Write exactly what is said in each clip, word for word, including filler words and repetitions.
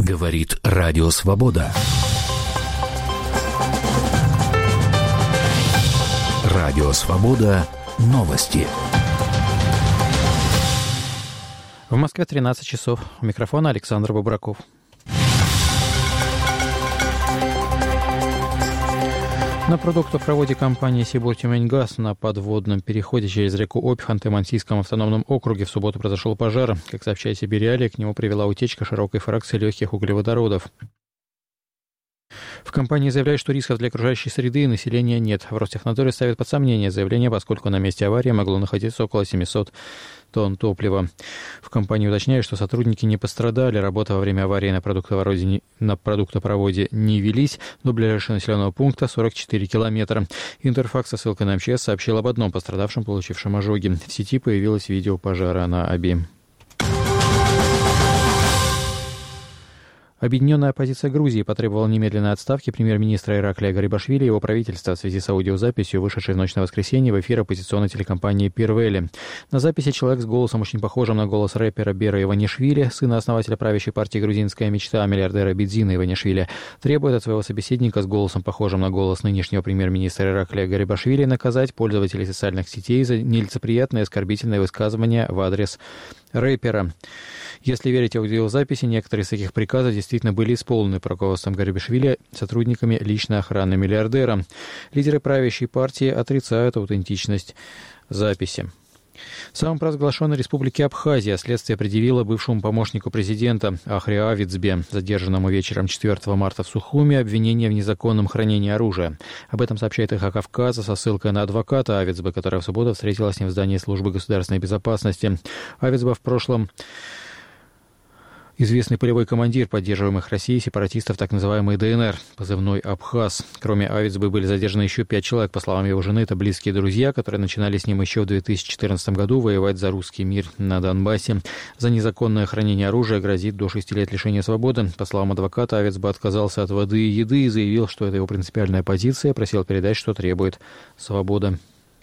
Говорит Радио Свобода. Радио Свобода. Новости. В Москве тринадцать часов. У микрофона Александр Бобраков. На продуктопроводе компании «Сибуртюменьгаз» на подводном переходе через реку Обь в Ханты-Мансийском автономном округе в субботу произошел пожар. Как сообщает Сибириалия, к нему привела утечка широкой фракции легких углеводородов. В компании заявляют, что рисков для окружающей среды и населения нет. В Ростехнадзоре ставят под сомнение заявление, поскольку на месте аварии могло находиться около семьсот тонн топлива. В компании уточняют, что сотрудники не пострадали, работа во время аварии на продуктопроводе не, на продуктопроводе не велись, до ближайшего населенного пункта сорок четыре километра. Интерфакс со ссылкой на МЧС сообщил об одном пострадавшем, получившем ожоги. В сети появилось видео пожара на Оби. Объединенная оппозиция Грузии потребовала немедленной отставки премьер-министра Ираклия Гарибашвили и его правительства в связи с аудиозаписью, вышедшей в ночь на воскресенье в эфир оппозиционной телекомпании «Пирвели». На записи человек с голосом, очень похожим на голос рэпера Бера Иванишвили, сына основателя правящей партии «Грузинская мечта» миллиардера Бидзина Иванишвили, требует от своего собеседника с голосом, похожим на голос нынешнего премьер-министра Ираклия Гарибашвили, наказать пользователей социальных сетей за нелицеприятные и оскорбительные высказывания в адрес рэпера. Если верить аудиозаписи, некоторые из таких приказов действительно были исполнены руководством Гарибашвили сотрудниками личной охраны миллиардера. Лидеры правящей партии отрицают аутентичность записи. Самопровозглашенной республике Абхазия следствие предъявило бывшему помощнику президента Ахри Авицбе, задержанному вечером четвёртого марта в Сухуми, обвинение в незаконном хранении оружия. Об этом сообщает «Эхо Кавказа» со ссылкой на адвоката Авицбе, которая в субботу встретилась с ним в здании службы государственной безопасности. Авицбе в прошлом известный полевой командир поддерживаемых Россией сепаратистов так называемой ДНР, позывной «Абхаз». Кроме Авицбы были задержаны еще пять человек. По словам его жены, это близкие друзья, которые начинали с ним еще в две тысячи четырнадцатом году воевать за русский мир на Донбассе. За незаконное хранение оружия грозит до шести лет лишения свободы. По словам адвоката, Авицбе отказался от воды и еды и заявил, что это его принципиальная позиция, просил передать, что требует свобода.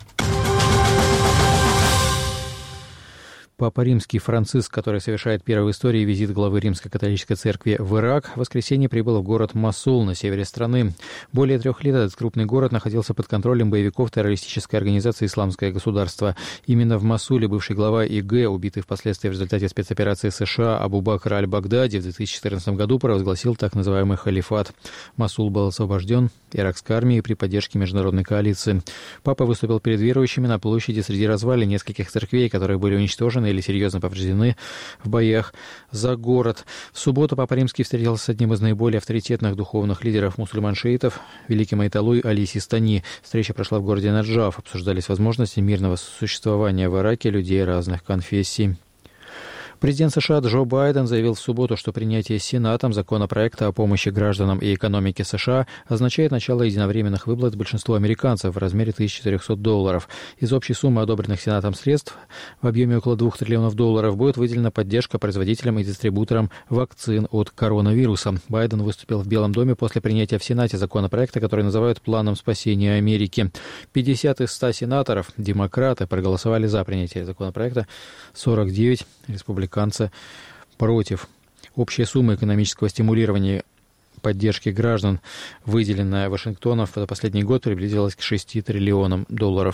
Папа Римский Франциск, который совершает первый в истории визит главы Римской католической церкви в Ирак, в воскресенье прибыл в город Мосул на севере страны. Более трех лет этот крупный город находился под контролем боевиков террористической организации «Исламское государство». Именно в Мосуле бывший глава ИГ, убитый впоследствии в результате спецоперации США Абу Бакр аль-Багдади, в две тысячи четырнадцатом году провозгласил так называемый халифат. Мосул был освобожден иракской армией при поддержке международной коалиции. Папа выступил перед верующими на площади среди развалин нескольких церквей, которые были уничтожены или серьезно повреждены в боях за город. В субботу Папа Римский встретился с одним из наиболее авторитетных духовных лидеров мусульман-шиитов, великим аятоллой Али Систани. Встреча прошла в городе Наджаф. Обсуждались возможности мирного существования в Ираке людей разных конфессий. Президент США Джо Байден заявил в субботу, что принятие Сенатом законопроекта о помощи гражданам и экономике США означает начало единовременных выплат большинству американцев в размере тысяча четыреста долларов. Из общей суммы одобренных Сенатом средств в объеме около двух триллионов долларов будет выделена поддержка производителям и дистрибуторам вакцин от коронавируса. Байден выступил в Белом доме после принятия в Сенате законопроекта, который называют «Планом спасения Америки». пятьдесят из ста сенаторов, демократы, проголосовали за принятие законопроекта, сорок девять республиканцев против. Общая сумма экономического стимулирования поддержки граждан, выделенная Вашингтоном за последний год, приблизилась к шести триллионам долларов.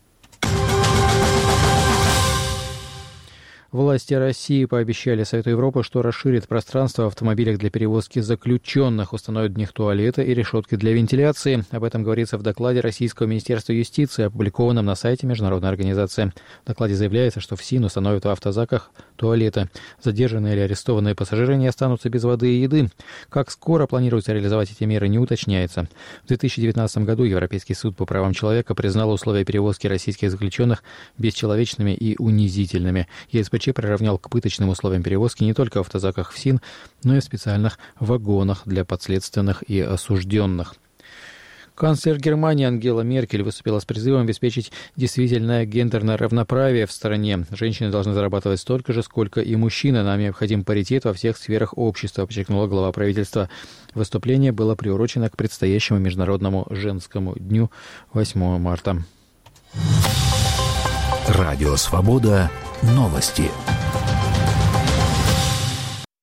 Власти России пообещали Совету Европы, что расширит пространство в автомобилях для перевозки заключенных, установят в них туалеты и решетки для вентиляции. Об этом говорится в докладе Российского Министерства юстиции, опубликованном на сайте международной организации. В докладе заявляется, что в СИН установят в автозаках туалеты. Задержанные или арестованные пассажиры не останутся без воды и еды. Как скоро планируется реализовать эти меры, не уточняется. В две тысячи девятнадцатом году Европейский суд по правам человека признал условия перевозки российских заключенных бесчеловечными и унизительными. ЕСПЧ приравнял к пыточным условиям перевозки не только в автозаках в СИН, но и в специальных вагонах для подследственных и осужденных. Канцлер Германии Ангела Меркель выступила с призывом обеспечить действительное гендерное равноправие в стране. Женщины должны зарабатывать столько же, сколько и мужчины. Нам необходим паритет во всех сферах общества, подчеркнула глава правительства. Выступление было приурочено к предстоящему Международному женскому дню восьмого марта. Радио «Свобода». Новости.